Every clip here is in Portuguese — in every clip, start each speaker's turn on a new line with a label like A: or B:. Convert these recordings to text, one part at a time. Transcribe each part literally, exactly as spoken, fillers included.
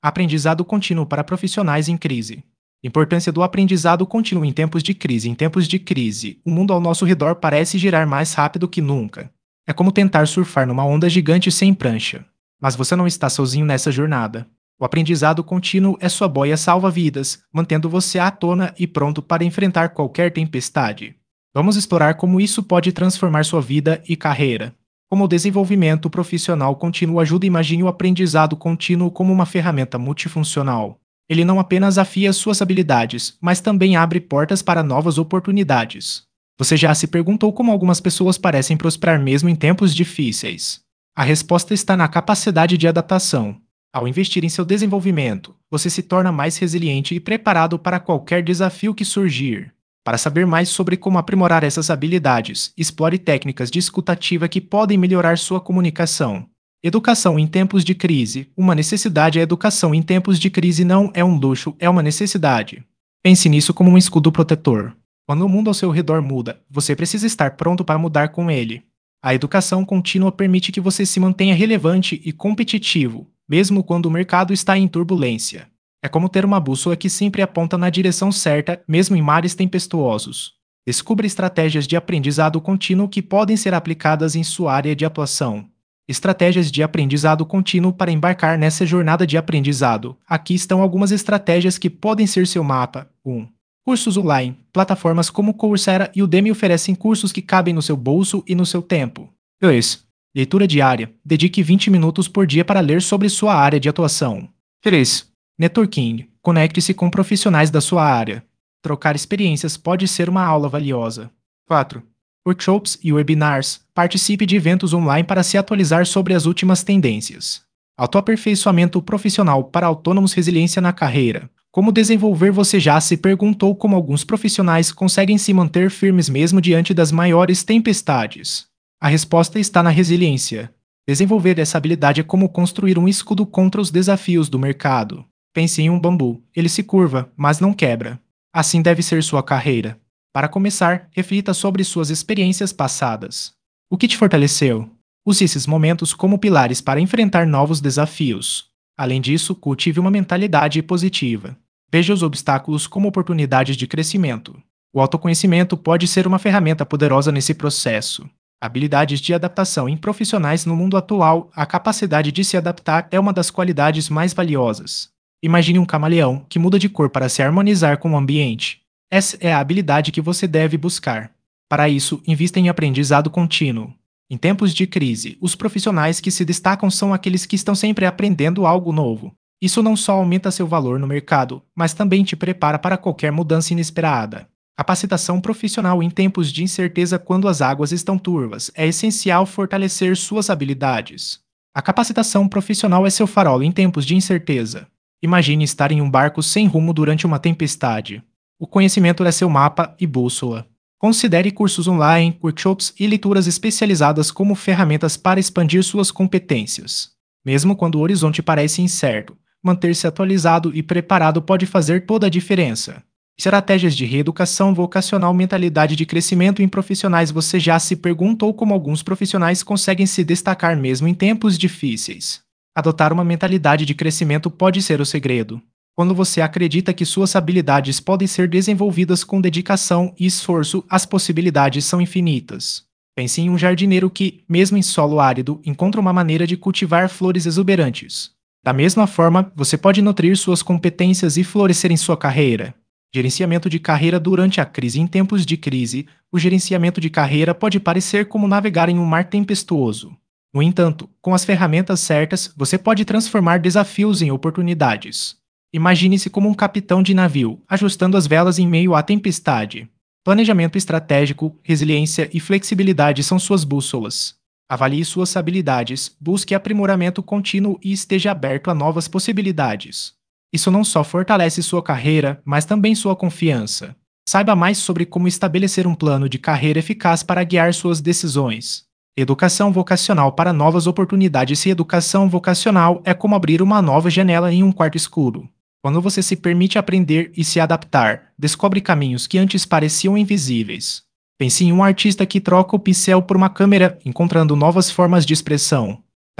A: Aprendizado contínuo para profissionais em crise. Importância do aprendizado contínuo em tempos de crise. Em tempos de crise, o mundo ao nosso redor parece girar mais rápido que nunca. É como tentar surfar numa onda gigante sem prancha. Mas você não está sozinho nessa jornada. O aprendizado contínuo é sua boia salva-vidas, mantendo você à tona e pronto para enfrentar qualquer tempestade. Vamos explorar como isso pode transformar sua vida e carreira. Como o desenvolvimento profissional contínuo ajuda. Imagine o aprendizado contínuo como uma ferramenta multifuncional. Ele não apenas afia suas habilidades, mas também abre portas para novas oportunidades. Você já se perguntou como algumas pessoas parecem prosperar mesmo em tempos difíceis? A resposta está na capacidade de adaptação. Ao investir em seu desenvolvimento, você se torna mais resiliente e preparado para qualquer desafio que surgir. Para saber mais sobre como aprimorar essas habilidades, explore técnicas de escutativa que podem melhorar sua comunicação. Educação em tempos de crise. Uma necessidade. A educação em tempos de crise não é um luxo, é uma necessidade. Pense nisso como um escudo protetor. Quando o mundo ao seu redor muda, você precisa estar pronto para mudar com ele. A educação contínua permite que você se mantenha relevante e competitivo, mesmo quando o mercado está em turbulência. É como ter uma bússola que sempre aponta na direção certa, mesmo em mares tempestuosos. Descubra estratégias de aprendizado contínuo que podem ser aplicadas em sua área de atuação. Estratégias de aprendizado contínuo para embarcar nessa jornada de aprendizado. Aqui estão algumas estratégias que podem ser seu mapa. um. Cursos online. Plataformas como Coursera e Udemy oferecem cursos que cabem no seu bolso e no seu tempo. dois. Leitura diária. Dedique vinte minutos por dia para ler sobre sua área de atuação. três. Networking. Conecte-se com profissionais da sua área. Trocar experiências pode ser uma aula valiosa. quatro. Workshops e webinars. Participe de eventos online para se atualizar sobre as últimas tendências. Autoaperfeiçoamento profissional para autônomos. Resiliência na carreira. Como desenvolver? Você já se perguntou como alguns profissionais conseguem se manter firmes mesmo diante das maiores tempestades? A resposta está na resiliência. Desenvolver essa habilidade é como construir um escudo contra os desafios do mercado. Pense em um bambu. Ele se curva, mas não quebra. Assim deve ser sua carreira. Para começar, reflita sobre suas experiências passadas. O que te fortaleceu? Use esses momentos como pilares para enfrentar novos desafios. Além disso, cultive uma mentalidade positiva. Veja os obstáculos como oportunidades de crescimento. O autoconhecimento pode ser uma ferramenta poderosa nesse processo. Habilidades de adaptação em profissionais. No mundo atual, a capacidade de se adaptar é uma das qualidades mais valiosas. Imagine um camaleão que muda de cor para se harmonizar com o ambiente. Essa é a habilidade que você deve buscar. Para isso, invista em aprendizado contínuo. Em tempos de crise, os profissionais que se destacam são aqueles que estão sempre aprendendo algo novo. Isso não só aumenta seu valor no mercado, mas também te prepara para qualquer mudança inesperada. Capacitação profissional em tempos de incerteza. Quando as águas estão turvas, é essencial fortalecer suas habilidades. A capacitação profissional é seu farol em tempos de incerteza. Imagine estar em um barco sem rumo durante uma tempestade. O conhecimento é seu mapa e bússola. Considere cursos online, workshops e leituras especializadas como ferramentas para expandir suas competências. Mesmo quando o horizonte parece incerto, manter-se atualizado e preparado pode fazer toda a diferença. Estratégias de reeducação vocacional. Mentalidade de crescimento em profissionais. Você já se perguntou como alguns profissionais conseguem se destacar mesmo em tempos difíceis? Adotar uma mentalidade de crescimento pode ser o segredo. Quando você acredita que suas habilidades podem ser desenvolvidas com dedicação e esforço, as possibilidades são infinitas. Pense em um jardineiro que, mesmo em solo árido, encontra uma maneira de cultivar flores exuberantes. Da mesma forma, você pode nutrir suas competências e florescer em sua carreira. Gerenciamento de carreira durante a crise. Em tempos de crise, o gerenciamento de carreira pode parecer como navegar em um mar tempestuoso. No entanto, com as ferramentas certas, você pode transformar desafios em oportunidades. Imagine-se como um capitão de navio, ajustando as velas em meio à tempestade. Planejamento estratégico, resiliência e flexibilidade são suas bússolas. Avalie suas habilidades, busque aprimoramento contínuo e esteja aberto a novas possibilidades. Isso não só fortalece sua carreira, mas também sua confiança. Saiba mais sobre como estabelecer um plano de carreira eficaz para guiar suas decisões. Educação vocacional para novas oportunidades. E educação vocacional é como abrir uma nova janela em um quarto escuro. Quando você se permite aprender e se adaptar, descobre caminhos que antes pareciam invisíveis. Pense em um artista que troca o pincel por uma câmera, encontrando novas formas de expressão.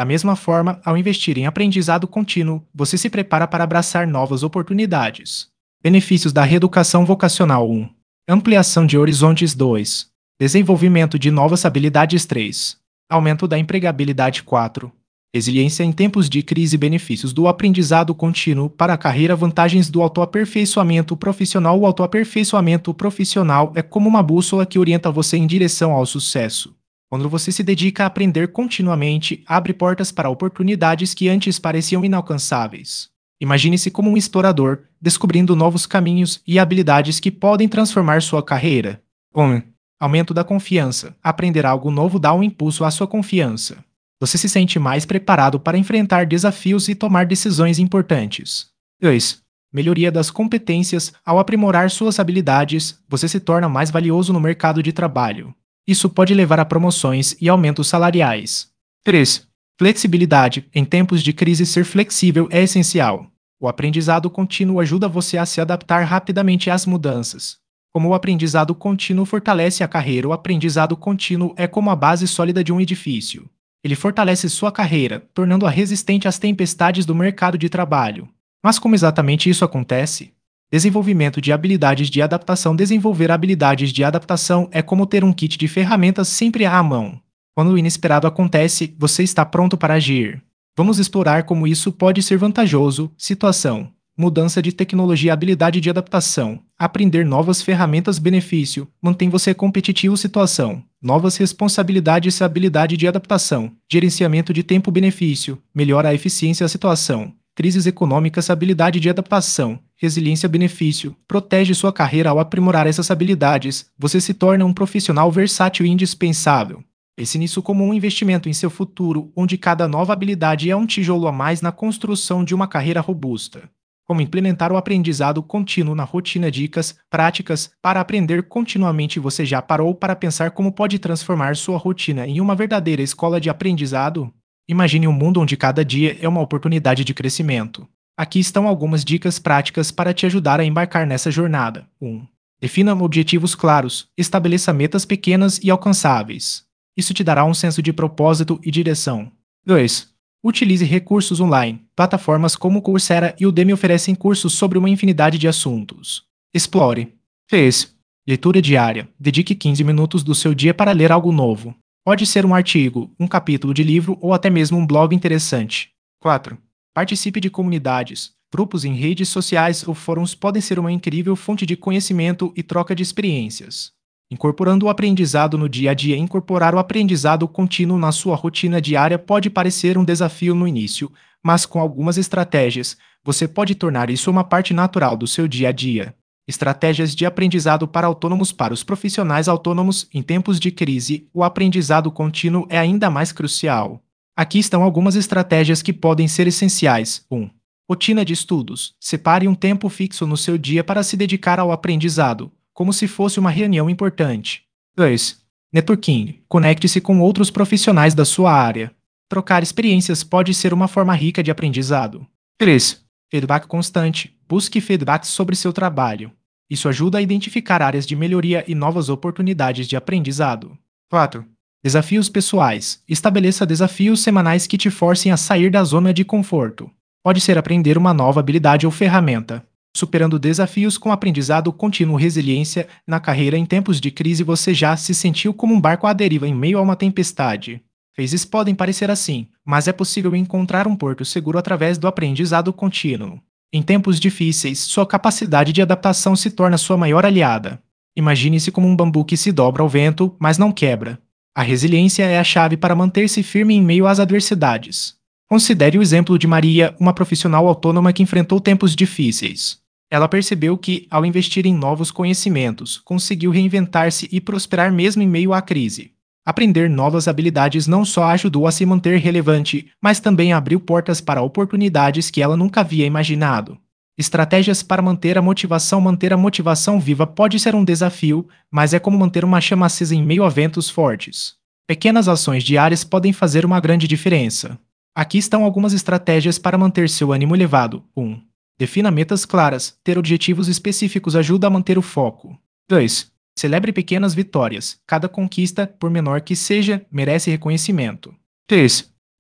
A: Da mesma forma, ao investir em aprendizado contínuo, você se prepara para abraçar novas oportunidades. Benefícios da reeducação vocacional um. Ampliação de horizontes dois. Desenvolvimento de novas habilidades três. Aumento da empregabilidade quatro. Resiliência em tempos de crise. Benefícios do aprendizado contínuo para a carreira. Vantagens do autoaperfeiçoamento profissional. O autoaperfeiçoamento profissional é como uma bússola que orienta você em direção ao sucesso. Quando você se dedica a aprender continuamente, abre portas para oportunidades que antes pareciam inalcançáveis. Imagine-se como um explorador, descobrindo novos caminhos e habilidades que podem transformar sua carreira. um. Aumento da confiança. Aprender algo novo dá um impulso à sua confiança. Você se sente mais preparado para enfrentar desafios e tomar decisões importantes. dois. Melhoria das competências. Ao aprimorar suas habilidades, você se torna mais valioso no mercado de trabalho. Isso pode levar a promoções e aumentos salariais. três. Flexibilidade. Em tempos de crise, ser flexível é essencial. O aprendizado contínuo ajuda você a se adaptar rapidamente às mudanças. Como o aprendizado contínuo fortalece a carreira, o aprendizado contínuo é como a base sólida de um edifício. Ele fortalece sua carreira, tornando-a resistente às tempestades do mercado de trabalho. Mas como exatamente isso acontece? Desenvolvimento de habilidades de adaptação. Desenvolver habilidades de adaptação é como ter um kit de ferramentas sempre à mão. Quando o inesperado acontece, você está pronto para agir. Vamos explorar como isso pode ser vantajoso. Situação: mudança de tecnologia. Habilidade de adaptação. Aprender novas ferramentas. Benefício: mantém você competitivo. Situação: novas responsabilidades. Habilidade de adaptação. Gerenciamento de tempo. Benefício: melhora a eficiência. Situação: crises econômicas. Habilidade de adaptação. Resiliência. Benefício: protege sua carreira. Ao aprimorar essas habilidades, você se torna um profissional versátil e indispensável. Pense nisso como um investimento em seu futuro, onde cada nova habilidade é um tijolo a mais na construção de uma carreira robusta. Como implementar o aprendizado contínuo na rotina. Dicas práticas para aprender continuamente. Você já parou para pensar como pode transformar sua rotina em uma verdadeira escola de aprendizado? Imagine um mundo onde cada dia é uma oportunidade de crescimento. Aqui estão algumas dicas práticas para te ajudar a embarcar nessa jornada. um. Defina objetivos claros. Estabeleça metas pequenas e alcançáveis. Isso te dará um senso de propósito e direção. dois. Utilize recursos online. Plataformas como Coursera e Udemy oferecem cursos sobre uma infinidade de assuntos. Explore. três. Leitura diária. Dedique quinze minutos do seu dia para ler algo novo. Pode ser um artigo, um capítulo de livro ou até mesmo um blog interessante. quatro. Participe de comunidades. Grupos em redes sociais ou fóruns podem ser uma incrível fonte de conhecimento e troca de experiências. Incorporando o aprendizado no dia a dia. Incorporar o aprendizado contínuo na sua rotina diária pode parecer um desafio no início, mas com algumas estratégias, você pode tornar isso uma parte natural do seu dia a dia. Estratégias de aprendizado para autônomos. Para os profissionais autônomos, em tempos de crise, o aprendizado contínuo é ainda mais crucial. Aqui estão algumas estratégias que podem ser essenciais. um. Rotina de estudos. Separe um tempo fixo no seu dia para se dedicar ao aprendizado, como se fosse uma reunião importante. dois. Networking. Conecte-se com outros profissionais da sua área. Trocar experiências pode ser uma forma rica de aprendizado. três. Feedback constante. Busque feedback sobre seu trabalho. Isso ajuda a identificar áreas de melhoria e novas oportunidades de aprendizado. quatro. Desafios pessoais. Estabeleça desafios semanais que te forcem a sair da zona de conforto. Pode ser aprender uma nova habilidade ou ferramenta. Superando desafios com aprendizado contínuo. Resiliência. Na carreira, em tempos de crise, você já se sentiu como um barco à deriva em meio a uma tempestade. Phases podem parecer assim, mas é possível encontrar um porto seguro através do aprendizado contínuo. Em tempos difíceis, sua capacidade de adaptação se torna sua maior aliada. Imagine-se como um bambu que se dobra ao vento, mas não quebra. A resiliência é a chave para manter-se firme em meio às adversidades. Considere o exemplo de Maria, uma profissional autônoma que enfrentou tempos difíceis. Ela percebeu que, ao investir em novos conhecimentos, conseguiu reinventar-se e prosperar mesmo em meio à crise. Aprender novas habilidades não só a ajudou a se manter relevante, mas também abriu portas para oportunidades que ela nunca havia imaginado. Estratégias para manter a motivação. Manter a motivação viva pode ser um desafio, mas é como manter uma chama acesa em meio a ventos fortes. Pequenas ações diárias podem fazer uma grande diferença. Aqui estão algumas estratégias para manter seu ânimo elevado. um. Defina metas claras. Ter objetivos específicos ajuda a manter o foco. dois. Celebre pequenas vitórias. Cada conquista, por menor que seja, merece reconhecimento. três.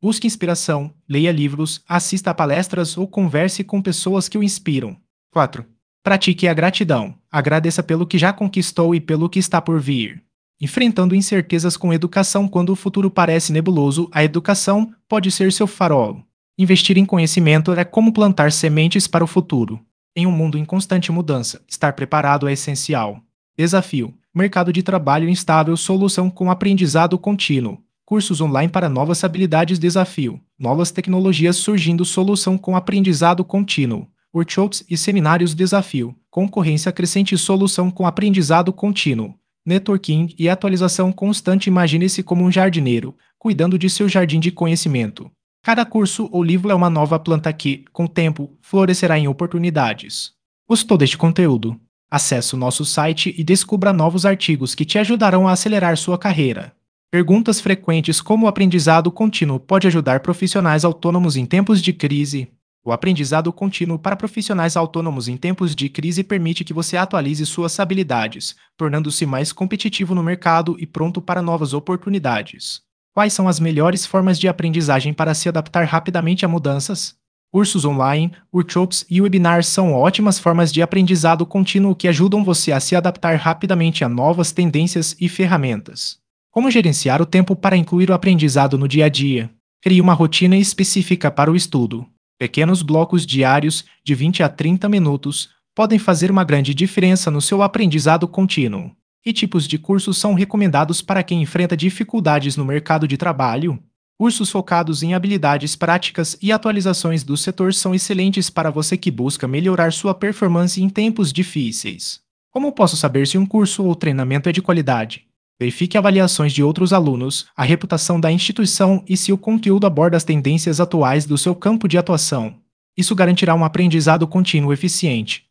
A: Busque inspiração, leia livros, assista a palestras ou converse com pessoas que o inspiram. quatro. Pratique a gratidão. Agradeça pelo que já conquistou e pelo que está por vir. Enfrentando incertezas com educação. Quando o futuro parece nebuloso, a educação pode ser seu farol. Investir em conhecimento é como plantar sementes para o futuro. Em um mundo em constante mudança, estar preparado é essencial. Desafio: mercado de trabalho instável. Solução com aprendizado contínuo. Cursos online para novas habilidades. Desafio: novas tecnologias surgindo. Solução com aprendizado contínuo. Workshops e seminários. Desafio: concorrência crescente. Solução com aprendizado contínuo. Networking e atualização constante. Imagine-se como um jardineiro, cuidando de seu jardim de conhecimento. Cada curso ou livro é uma nova planta que, com o tempo, florescerá em oportunidades. Gostou deste conteúdo? Acesse o nosso site e descubra novos artigos que te ajudarão a acelerar sua carreira. Perguntas frequentes: como o aprendizado contínuo pode ajudar profissionais autônomos em tempos de crise? O aprendizado contínuo para profissionais autônomos em tempos de crise permite que você atualize suas habilidades, tornando-se mais competitivo no mercado e pronto para novas oportunidades. Quais são as melhores formas de aprendizagem para se adaptar rapidamente a mudanças? Cursos online, workshops e webinars são ótimas formas de aprendizado contínuo que ajudam você a se adaptar rapidamente a novas tendências e ferramentas. Como gerenciar o tempo para incluir o aprendizado no dia a dia? Crie uma rotina específica para o estudo. Pequenos blocos diários, de vinte a trinta minutos, podem fazer uma grande diferença no seu aprendizado contínuo. Que tipos de cursos são recomendados para quem enfrenta dificuldades no mercado de trabalho? Cursos focados em habilidades práticas e atualizações do setor são excelentes para você que busca melhorar sua performance em tempos difíceis. Como posso saber se um curso ou treinamento é de qualidade? Verifique avaliações de outros alunos, a reputação da instituição e se o conteúdo aborda as tendências atuais do seu campo de atuação. Isso garantirá um aprendizado contínuo eficiente.